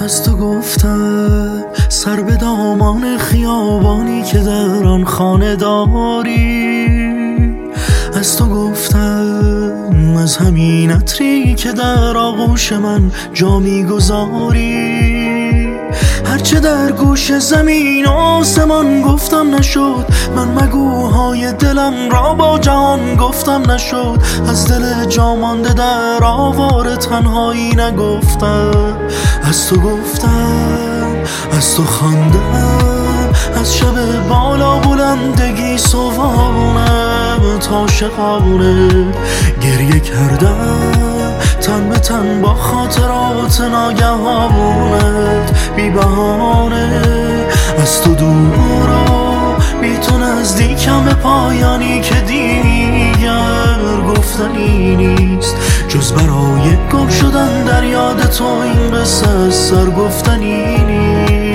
از تو گفتم سر به دامان خیابانی که در آن خانه داری. از تو گفتم از همین عطری که در آغوش من جا میگذاری. هرچه در گوش زمین آسمان گفتم نشد، من مگوهای دلم را با جهان گفتم نشد. از دل جا مانده در آوار تنهایی نگفتم. از تو گفتم، از تو خواندم، از شب بالا بلندگی صبحانم تا شقانه گریه کردم تن به تن با خاطرات ناگهانت بی بهانه. از تو دور و بی تو نزدیکم به پایانی که دیگر گفتنی نیست، جز برای گم شدن در یاد تو این قصه از سر گفتنی نیست.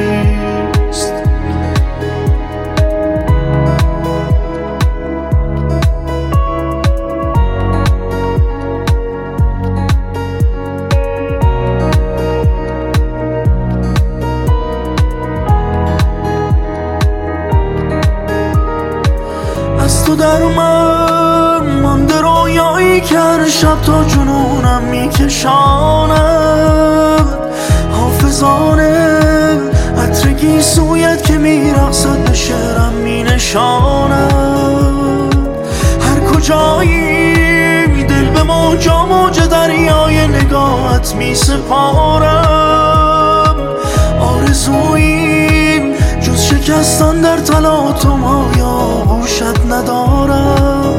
از تو در من مانده رویایی که هر شب تا جنونم میکشانم. حافظانه عطر گیسویت که میرقصد به شعرم مینشانم. هر کجایی دل به موجا موج دریای نگاهت میسپارم. آرزویی جز شکستن در تلاطم های آغوشت ندارم،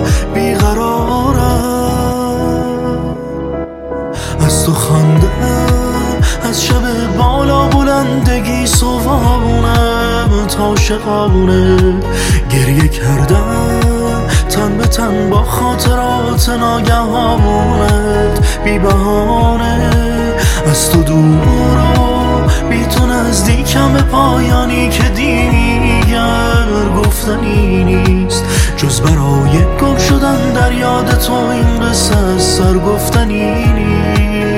بیقرارم. از تو خواندم، از شب بالا بلندگی صبحانم تا شقانه گریه کردم تن به تن با خاطرات ناگهانت بی بهانه. از تو دور و بی تو نزدیکم به پایانی که دیگر گفتنی نیست، جز برای گم شدن در یاد تو این قصه از سر گفتنی نیست.